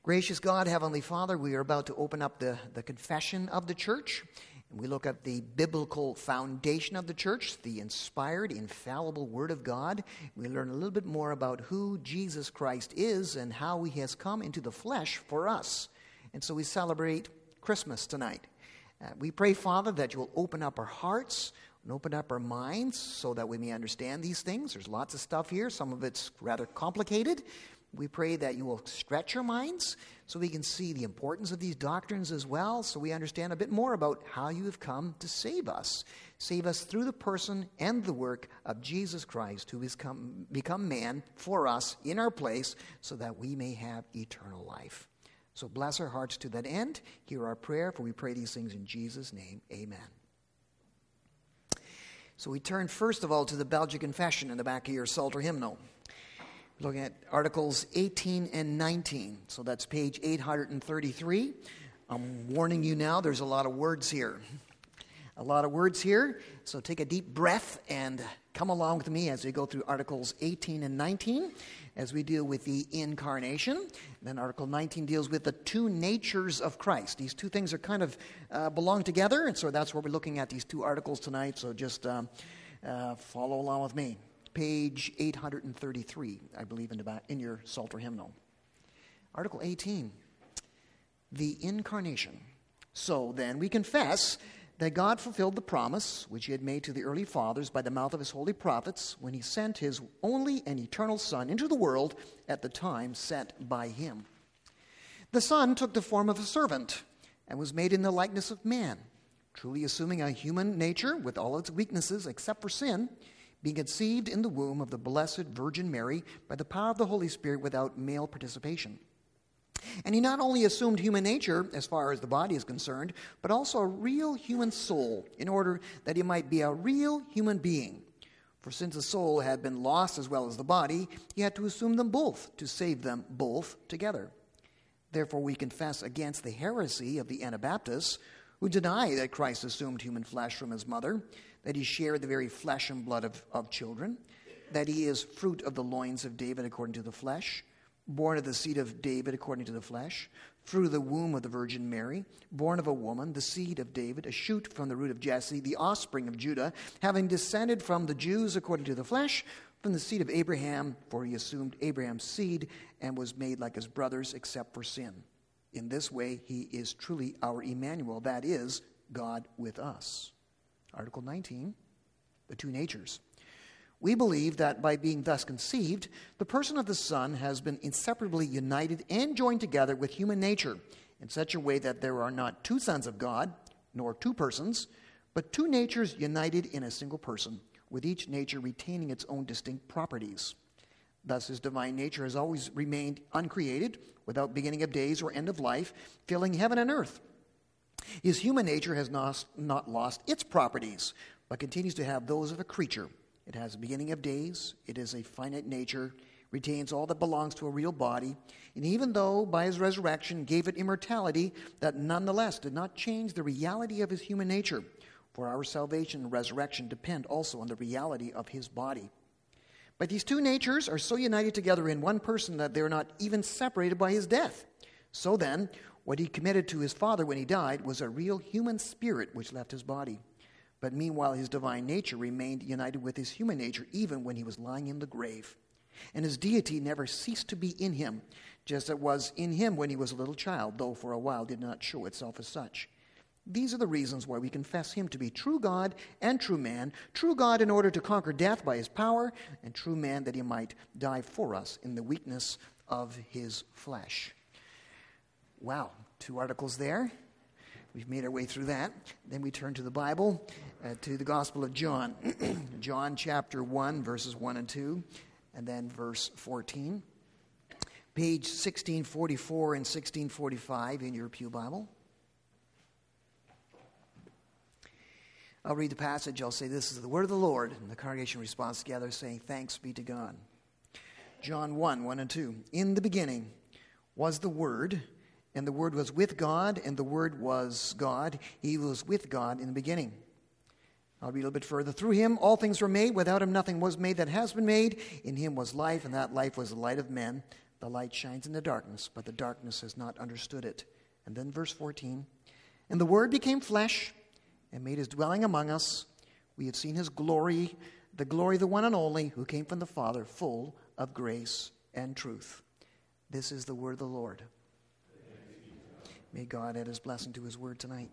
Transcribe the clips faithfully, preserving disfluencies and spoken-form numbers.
Gracious God, Heavenly Father, we are about to open up the, the confession of the church. And we look at the biblical foundation of the church, the inspired, infallible Word of God. We learn a little bit more about who Jesus Christ is and how He has come into the flesh for us. And so we celebrate Christmas tonight. Uh, we pray, Father, that you will open up our hearts and open up our minds so that we may understand these things. There's lots of stuff here. Some of it's rather complicated. We pray that you will stretch our minds so we can see the importance of these doctrines as well, so we understand a bit more about how you have come to save us. Save us through the person and the work of Jesus Christ, who has come, become man for us in our place so that we may have eternal life. So bless our hearts to that end. Hear our prayer, for we pray these things in Jesus' name. Amen. So we turn first of all to the Belgian Confession in the back of your Psalter hymnal. Looking at Articles eighteen and nineteen. So that's page eight hundred thirty-three. I'm warning you now, there's a lot of words here. A lot of words here. So take a deep breath and come along with me as we go through Articles eighteen and nineteen, as we deal with the incarnation. And then Article nineteen deals with the two natures of Christ. These two things are kind of uh, belong together, and so that's where we're looking at these two articles tonight. So just um, uh, follow along with me. Page eight hundred thirty-three, I believe, in, the back, in your Psalter hymnal. Article eighteen, the incarnation. So then we confess that God fulfilled the promise which He had made to the early fathers by the mouth of His holy prophets when He sent His only and eternal Son into the world at the time set by Him. The Son took the form of a servant and was made in the likeness of man, truly assuming a human nature with all its weaknesses except for sin, being conceived in the womb of the Blessed Virgin Mary by the power of the Holy Spirit without male participation. And He not only assumed human nature as far as the body is concerned, but also a real human soul in order that He might be a real human being. For since the soul had been lost as well as the body, He had to assume them both to save them both together. Therefore we confess against the heresy of the Anabaptists, who deny that Christ assumed human flesh from His mother, that He shared the very flesh and blood of, of children, that He is fruit of the loins of David according to the flesh, born of the seed of David according to the flesh, through the womb of the Virgin Mary, born of a woman, the seed of David, a shoot from the root of Jesse, the offspring of Judah, having descended from the Jews according to the flesh, from the seed of Abraham, for He assumed Abraham's seed and was made like His brothers except for sin. In this way, He is truly our Emmanuel, that is, God with us. Article nineteen, the two natures. We believe that by being thus conceived, the person of the Son has been inseparably united and joined together with human nature in such a way that there are not two sons of God, nor two persons, but two natures united in a single person, with each nature retaining its own distinct properties. Thus His divine nature has always remained uncreated, without beginning of days or end of life, filling heaven and earth. His human nature has not, not lost its properties, but continues to have those of a creature. It has a beginning of days, it is a finite nature, retains all that belongs to a real body, and even though by His resurrection gave it immortality, that nonetheless did not change the reality of His human nature, for our salvation and resurrection depend also on the reality of His body. But these two natures are so united together in one person that they are not even separated by His death. So then, what He committed to His Father when He died was a real human spirit which left His body. But meanwhile, His divine nature remained united with His human nature even when He was lying in the grave. And His deity never ceased to be in Him, just as it was in Him when He was a little child, though for a while did not show itself as such. These are the reasons why we confess Him to be true God and true man, true God in order to conquer death by His power, and true man that He might die for us in the weakness of His flesh. Wow, two articles there. We've made our way through that. Then we turn to the Bible, uh, to the Gospel of John. John chapter one, verses one and two, and then verse fourteen. Page sixteen forty-four and sixteen forty-five in your pew Bible. I'll read the passage. I'll say, "This is the word of the Lord." And the congregation responds together, saying, "Thanks be to God." John one, one and two. In the beginning was the Word, and the Word was with God, and the Word was God. He was with God in the beginning. I'll read a little bit further. Through Him all things were made. Without Him nothing was made that has been made. In Him was life, and that life was the light of men. The light shines in the darkness, but the darkness has not understood it. And then verse fourteen, and the Word became flesh and made his dwelling among us. We have seen his glory, the glory of the one and only who came from the Father, full of grace and truth. This is the word of the Lord. May God add his blessing to his word tonight.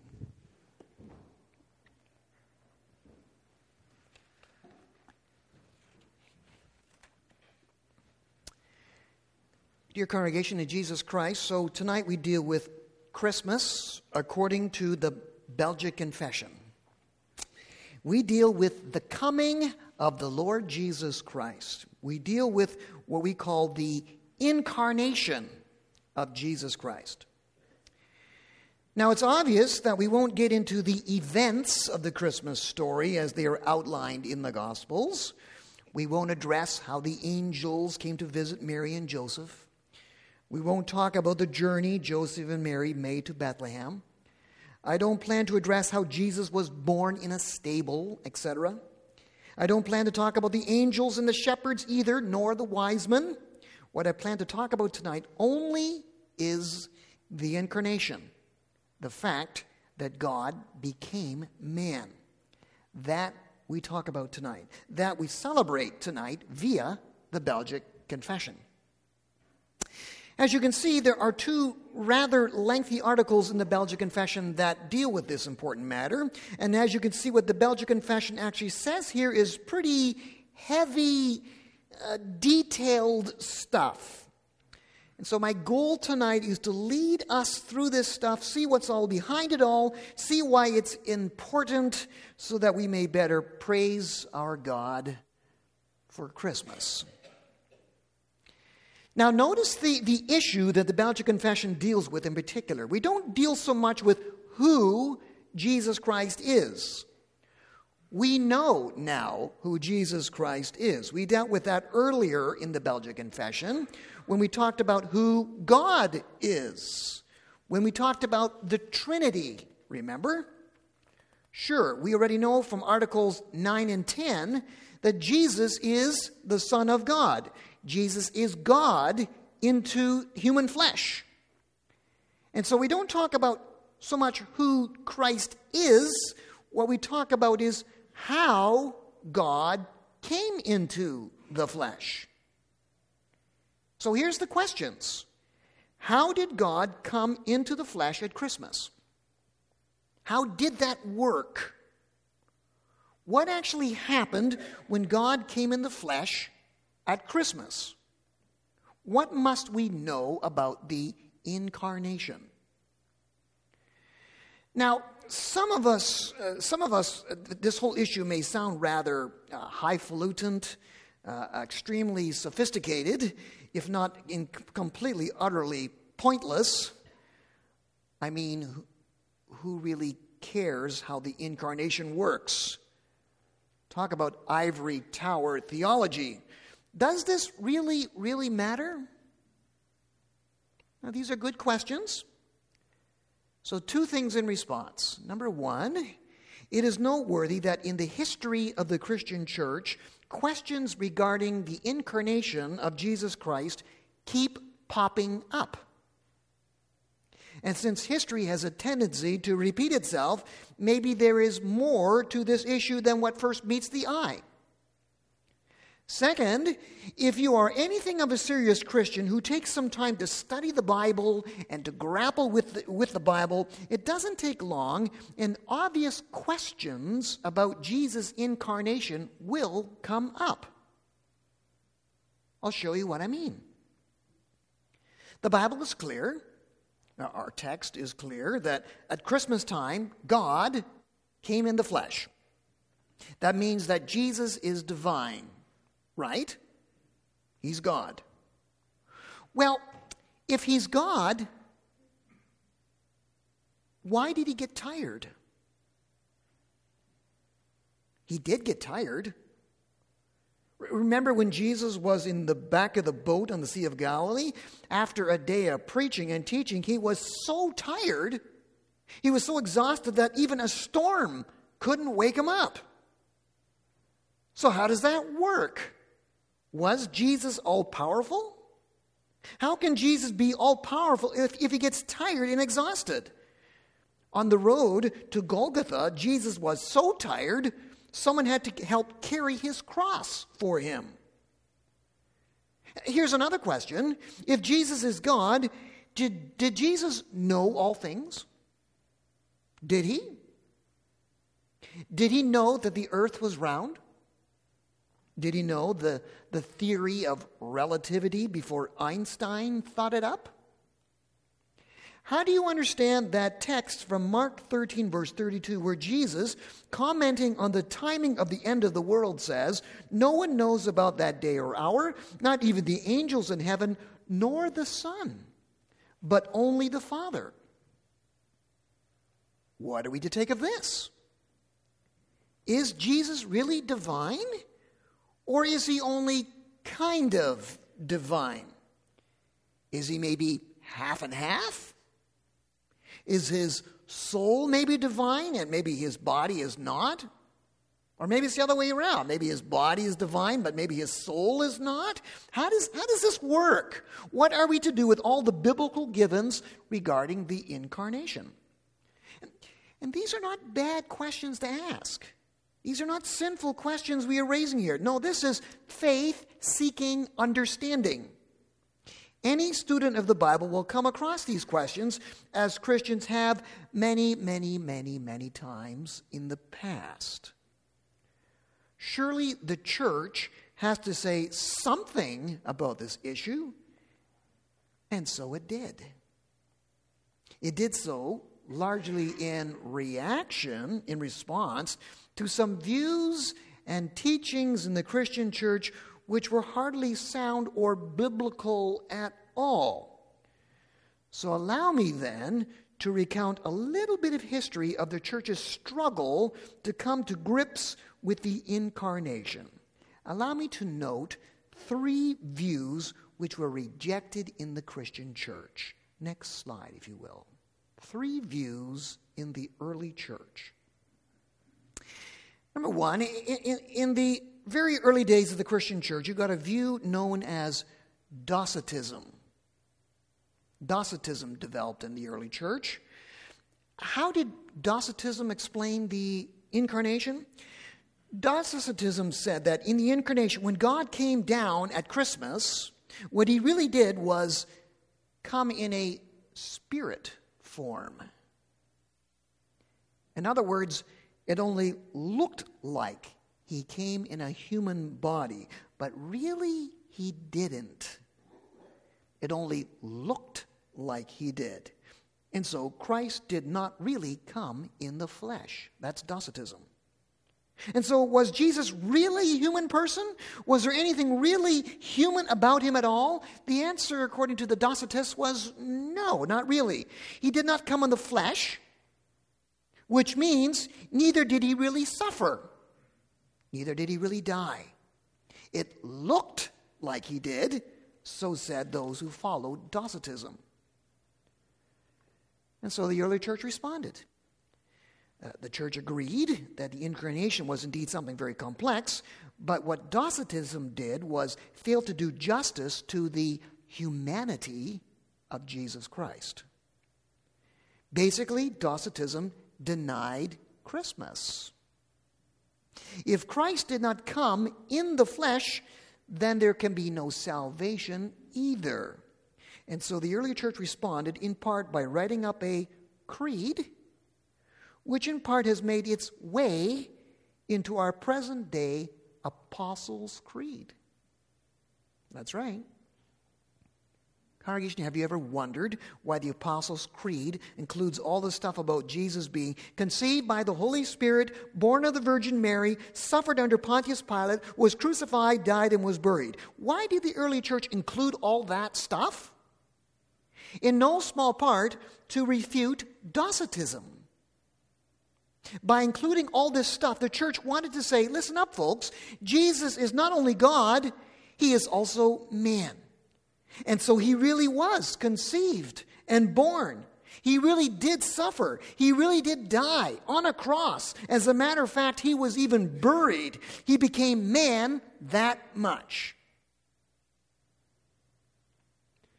Dear congregation of Jesus Christ, so tonight we deal with Christmas according to the Belgic Confession. We deal with the coming of the Lord Jesus Christ. We deal with what we call the incarnation of Jesus Christ. Now, it's obvious that we won't get into the events of the Christmas story as they are outlined in the Gospels. We won't address how the angels came to visit Mary and Joseph. We won't talk about the journey Joseph and Mary made to Bethlehem. I don't plan to address how Jesus was born in a stable, et cetera. I don't plan to talk about the angels and the shepherds either, nor the wise men. What I plan to talk about tonight only is the incarnation, the fact that God became man. That we talk about tonight, that we celebrate tonight via the Belgic Confession. As you can see, there are two rather lengthy articles in the Belgic Confession that deal with this important matter. And as you can see, what the Belgic Confession actually says here is pretty heavy, uh, detailed stuff. And so my goal tonight is to lead us through this stuff, see what's all behind it all, see why it's important, so that we may better praise our God for Christmas. Now, notice the, the issue that the Belgic Confession deals with in particular. We don't deal so much with who Jesus Christ is. We know now who Jesus Christ is. We dealt with that earlier in the Belgic Confession when we talked about who God is, when we talked about the Trinity, remember? Sure, we already know from Articles nine and ten that Jesus is the Son of God. Jesus is God into human flesh. And so we don't talk about so much who Christ is. What we talk about is how God came into the flesh. So here's the questions. How did God come into the flesh at Christmas? How did that work? What actually happened when God came in the flesh at Christmas? What must we know about the incarnation? Now, some of us, uh, some of us, uh, this whole issue may sound rather uh, highfalutin, uh, extremely sophisticated, if not in completely, utterly pointless. I mean, who really cares how the incarnation works? Talk about ivory tower theology. Does this really, really matter? Now, these are good questions. So, two things in response. Number one, it is noteworthy that in the history of the Christian church, questions regarding the incarnation of Jesus Christ keep popping up. And since history has a tendency to repeat itself, maybe there is more to this issue than what first meets the eye. Second, if you are anything of a serious Christian who takes some time to study the Bible and to grapple with the, with the Bible, it doesn't take long, and obvious questions about Jesus' incarnation will come up. I'll show you what I mean. The Bible is clear, our text is clear, that at Christmas time, God came in the flesh. That means that Jesus is divine. Right? He's God. Well, if he's God, why did he get tired? He did get tired. Remember when Jesus was in the back of the boat on the Sea of Galilee? After a day of preaching and teaching, he was so tired, he was so exhausted that even a storm couldn't wake him up. So how does that work? Was Jesus all-powerful? How can Jesus be all-powerful if, if he gets tired and exhausted? On the road to Golgotha, Jesus was so tired, someone had to help carry his cross for him. Here's another question. If Jesus is God, did, did Jesus know all things? Did he? Did he know that the earth was round? Did he know the, the theory of relativity before Einstein thought it up? How do you understand that text from Mark thirteen, verse thirty-two, where Jesus, commenting on the timing of the end of the world, says, "No one knows about that day or hour, not even the angels in heaven, nor the Son, but only the Father"? What are we to take of this? Is Jesus really divine? Or is he only kind of divine? Is he maybe half and half? Is his soul maybe divine and maybe his body is not? Or maybe it's the other way around. Maybe his body is divine, but maybe his soul is not? How does, how does this work? What are we to do with all the biblical givens regarding the incarnation? And, and these are not bad questions to ask. These are not sinful questions we are raising here. No, this is faith-seeking understanding. Any student of the Bible will come across these questions, as Christians have many, many, many, many times in the past. Surely the church has to say something about this issue, and so it did. It did so largely in reaction, in response to some views and teachings in the Christian church which were hardly sound or biblical at all. So allow me then to recount a little bit of history of the church's struggle to come to grips with the incarnation. Allow me to note three views which were rejected in the Christian church. Next slide, if you will. Three views in the early church. Number one, in, in, in the very early days of the Christian church, you got a view known as Docetism. Docetism developed in the early church. How did Docetism explain the incarnation? Docetism said that in the incarnation, when God came down at Christmas, what he really did was come in a spirit form. In other words, it only looked like he came in a human body, but really he didn't. It only looked like he did. And so Christ did not really come in the flesh. That's Docetism. And so was Jesus really a human person? Was there anything really human about him at all? The answer, according to the Docetists, was no, not really. He did not come in the flesh, which means neither did he really suffer. Neither did he really die. It looked like he did, so said those who followed Docetism. And so the early church responded. Uh, the church agreed that the incarnation was indeed something very complex, but what Docetism did was fail to do justice to the humanity of Jesus Christ. Basically, Docetism denied Christmas. If Christ did not come in the flesh, then there can be no salvation either. And so the early church responded in part by writing up a creed, which in part has made its way into our present day Apostles' Creed. That's right. Congregation, have you ever wondered why the Apostles' Creed includes all the stuff about Jesus being conceived by the Holy Spirit, born of the Virgin Mary, suffered under Pontius Pilate, was crucified, died, and was buried? Why did the early church include all that stuff? In no small part to refute Docetism. By including all this stuff, the church wanted to say, listen up, folks, Jesus is not only God, he is also man. And so he really was conceived and born. He really did suffer. He really did die on a cross. As a matter of fact, he was even buried. He became man that much.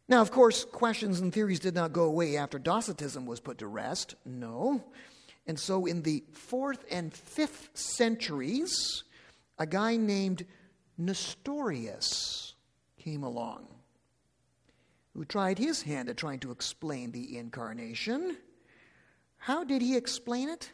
Now, of course, questions and theories did not go away after Docetism was put to rest. No. And so in the fourth and fifth centuries, a guy named Nestorius came along, who tried his hand at trying to explain the incarnation. How did he explain it?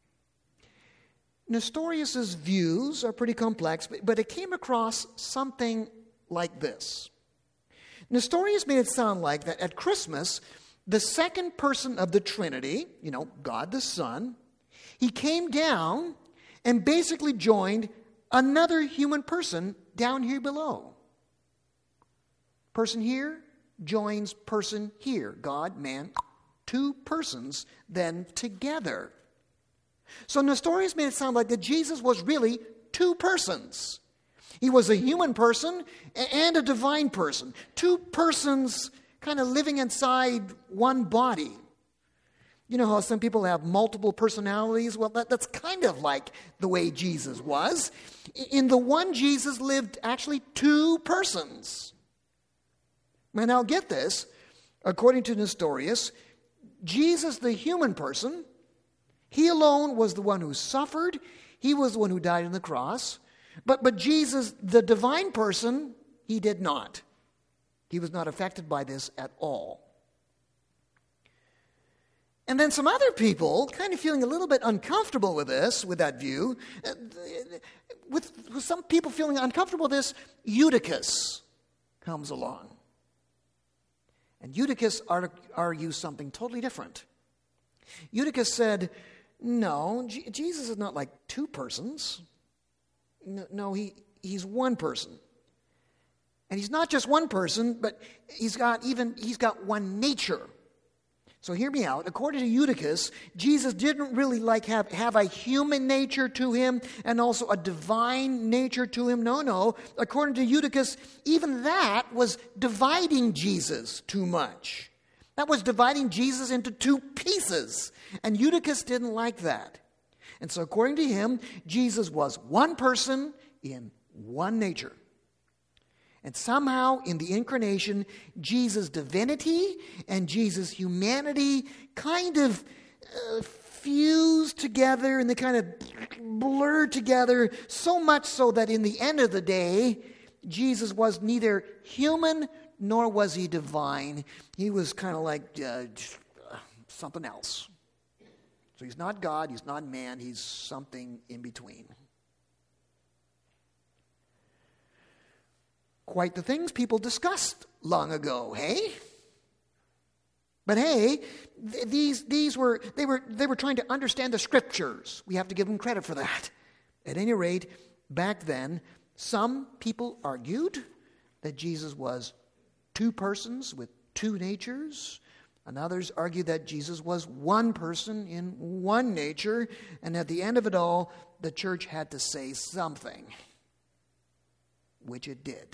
Nestorius's views are pretty complex, but, but it came across something like this. Nestorius made it sound like that at Christmas, the second person of the Trinity, you know, God the Son, he came down and basically joined another human person down here below. Person here joins person here. God, man, two persons then together. So Nestorius made it sound like that Jesus was really two persons. He was a human person and a divine person. Two persons kind of living inside one body. You know how some people have multiple personalities? Well, that, that's kind of like the way Jesus was. In the one Jesus lived actually two persons. And now get this. According to Nestorius, Jesus, the human person, he alone was the one who suffered. He was the one who died on the cross. But, but Jesus, the divine person, he did not. He was not affected by this at all. And then some other people, kind of feeling a little bit uncomfortable with this, with that view, with, with some people feeling uncomfortable with this, Eutychus comes along. And Eutychus argues something totally different. Eutychus said, no, G- Jesus is not like two persons. No, no he, he's one person. And he's not just one person, but he's got even he's got one nature. So hear me out. According to Eutychus, Jesus didn't really like have, have a human nature to him and also a divine nature to him. No, no. According to Eutychus, even that was dividing Jesus too much. That was dividing Jesus into two pieces. And Eutychus didn't like that. And so according to him, Jesus was one person in one nature. And somehow in the incarnation, Jesus' divinity and Jesus' humanity kind of uh, fused together and they kind of blurred together, so much so that in the end of the day, Jesus was neither human nor was he divine. He was kind of like uh, something else. So he's not God, he's not man, he's something in between. Quite the things people discussed long ago, hey? But hey, th- these these were they were they were trying to understand the scriptures. We have to give them credit for that. At any rate, back then, some people argued that Jesus was two persons with two natures. And others argued that Jesus was one person in one nature. And at the end of it all, the church had to say something, which it did.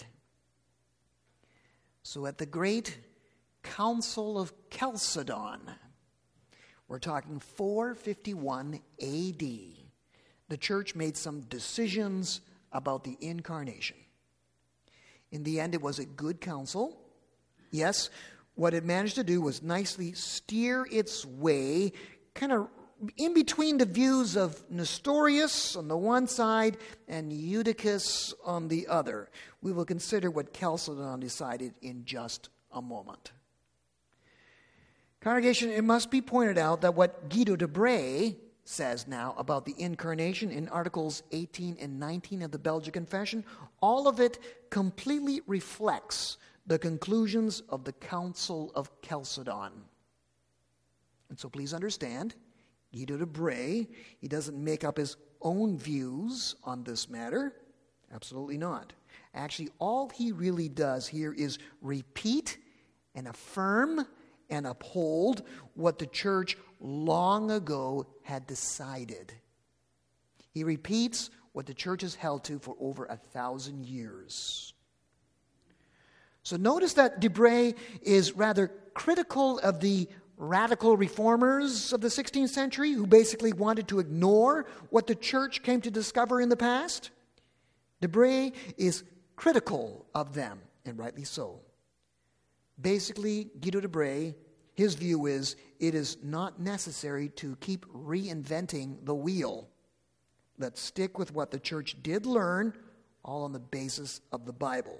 So at the great Council of Chalcedon, we're talking four fifty-one A D, the church made some decisions about the incarnation. In the end, it was a good council. Yes, what it managed to do was nicely steer its way, kind of in between the views of Nestorius on the one side and Eutychus on the other. We will consider what Chalcedon decided in just a moment. Congregation, it must be pointed out that what Guido de Brès says now about the incarnation in Articles eighteen and nineteen of the Belgic Confession, all of it completely reflects the conclusions of the Council of Chalcedon. And so please understand, Guido de Brès, he doesn't make up his own views on this matter. Absolutely not. Actually, all he really does here is repeat and affirm and uphold what the church long ago had decided. He repeats what the church has held to for over a thousand years. So notice that de Brès is rather critical of the radical reformers of the sixteenth century who basically wanted to ignore what the church came to discover in the past. De Brès is critical of them, and rightly so. Basically, Guido de Bray, his view is it is not necessary to keep reinventing the wheel. Let's stick with what the church did learn, all on the basis of the Bible.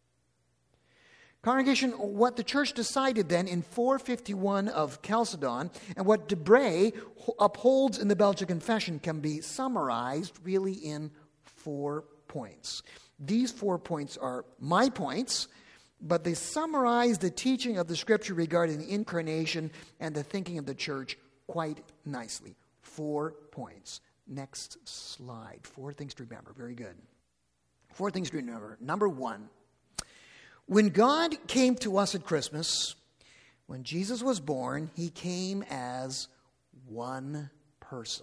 Congregation, what the church decided then in four fifty-one of Chalcedon, and what de Bray upholds in the Belgic Confession, can be summarized really in four points. These four points are my points, but they summarize the teaching of the Scripture regarding the incarnation and the thinking of the church quite nicely. Four points. Next slide. Four things to remember. Very good. Four things to remember. Number one, when God came to us at Christmas, when Jesus was born, he came as one person.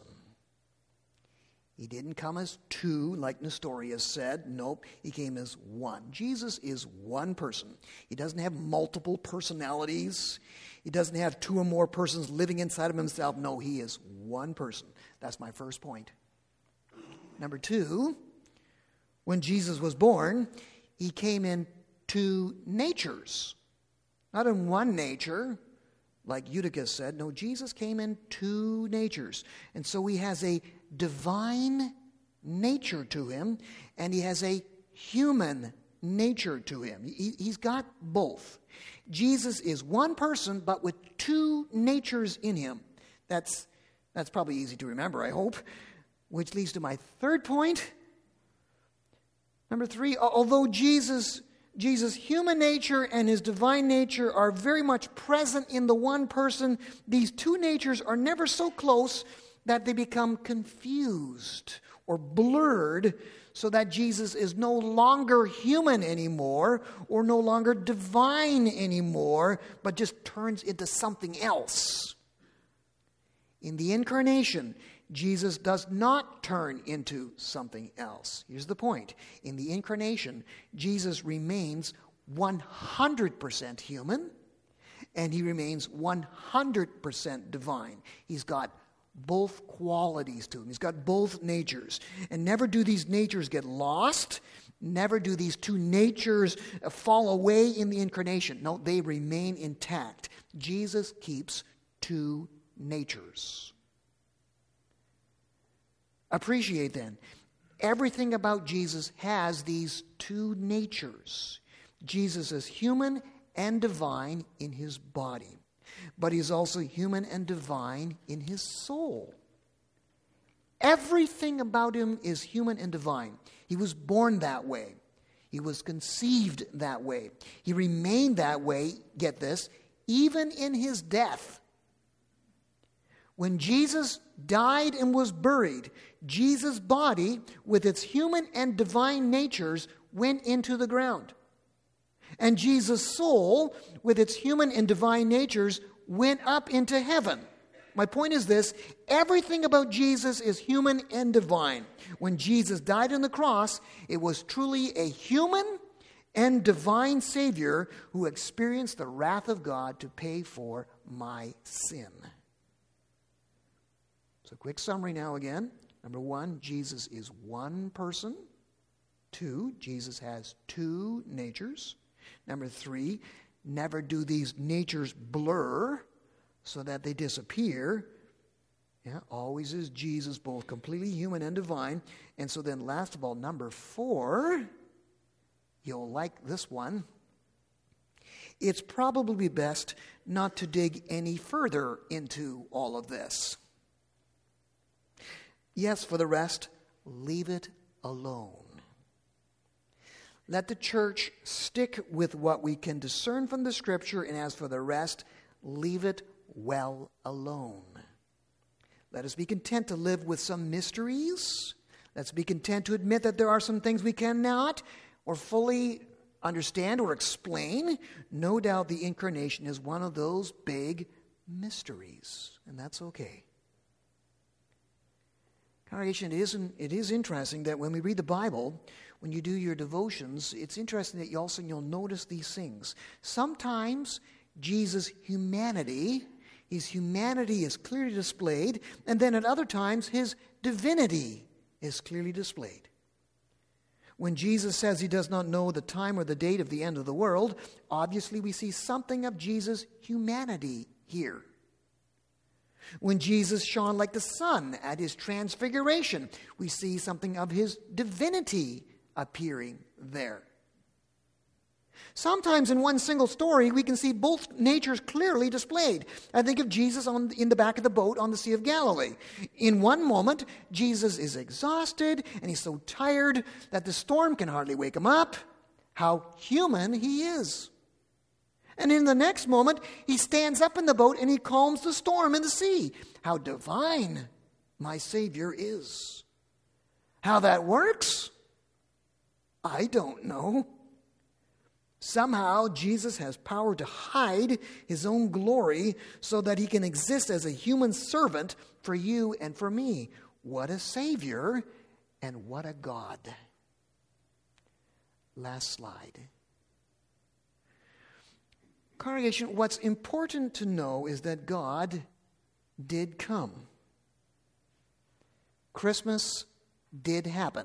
He didn't come as two, like Nestorius said. Nope, he came as one. Jesus is one person. He doesn't have multiple personalities. He doesn't have two or more persons living inside of himself. No, he is one person. That's my first point. Number two, when Jesus was born, he came in two natures. Not in one nature, like Eutychus said. No, Jesus came in two natures. And so he has a divine nature to him, and he has a human nature to him. He, he's got both. Jesus is one person, but with two natures in him. That's, that's probably easy to remember, I hope. Which leads to my third point. Number three, although Jesus... Jesus' human nature and his divine nature are very much present in the one person, these two natures are never so close that they become confused or blurred, so that Jesus is no longer human anymore or no longer divine anymore, but just turns into something else. In the incarnation, Jesus does not turn into something else. Here's the point. In the incarnation, Jesus remains one hundred percent human, and he remains one hundred percent divine. He's got both qualities to him. He's got both natures. And never do these natures get lost. Never do these two natures fall away in the incarnation. No, they remain intact. Jesus keeps two natures. Appreciate then, everything about Jesus has these two natures. Jesus is human and divine in his body, but he's also human and divine in his soul. Everything about him is human and divine. He was born that way. He was conceived that way. He remained that way, get this, even in his death. When Jesus died and was buried, Jesus' body, with its human and divine natures, went into the ground. And Jesus' soul, with its human and divine natures, went up into heaven. My point is this: everything about Jesus is human and divine. When Jesus died on the cross, it was truly a human and divine Savior who experienced the wrath of God to pay for my sin. So quick summary now again. Number one, Jesus is one person. Two, Jesus has two natures. Number three, never do these natures blur so that they disappear. Yeah, always is Jesus, both completely human and divine. And so then last of all, number four, you'll like this one. It's probably best not to dig any further into all of this. Yes, for the rest, leave it alone. Let the church stick with what we can discern from the Scripture, and as for the rest, leave it well alone. Let us be content to live with some mysteries. Let's be content to admit that there are some things we cannot or fully understand or explain. No doubt the incarnation is one of those big mysteries, and that's okay. Congregation, it, isn't, it is interesting that when we read the Bible, when you do your devotions, it's interesting that you also you'll notice these things. Sometimes Jesus' humanity, his humanity is clearly displayed, and then at other times his divinity is clearly displayed. When Jesus says he does not know the time or the date of the end of the world, obviously we see something of Jesus' humanity here. When Jesus shone like the sun at his transfiguration, we see something of his divinity appearing there. Sometimes in one single story, we can see both natures clearly displayed. I think of Jesus on, in the back of the boat on the Sea of Galilee. In one moment, Jesus is exhausted and he's so tired that the storm can hardly wake him up. How human he is. And in the next moment, he stands up in the boat and he calms the storm in the sea. How divine my Savior is. How that works, I don't know. Somehow, Jesus has power to hide his own glory so that he can exist as a human servant for you and for me. What a Savior and what a God. Last slide. Congregation, what's important to know is that God did come. Christmas did happen.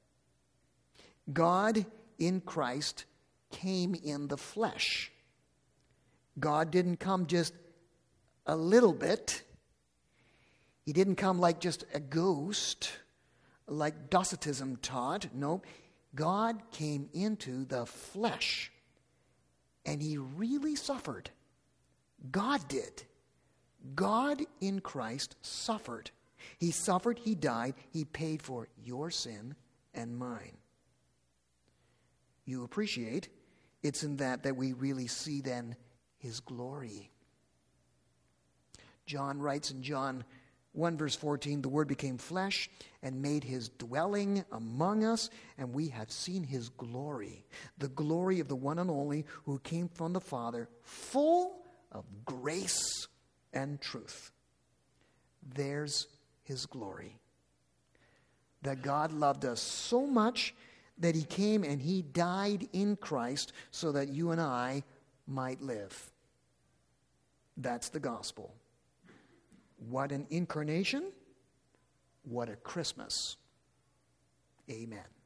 God in Christ came in the flesh. God didn't come just a little bit. He didn't come like just a ghost, like Docetism taught. No, God came into the flesh. And he really suffered. God did. God in Christ suffered. He suffered, he died, he paid for your sin and mine. You appreciate, it's in that that we really see then his glory. John writes in John one verse fourteen, the Word became flesh and made his dwelling among us, and we have seen his glory, the glory of the one and only who came from the Father, full of grace and truth. There's his glory. That God loved us so much that he came and he died in Christ so that you and I might live. That's the gospel. What an incarnation. What a Christmas. Amen.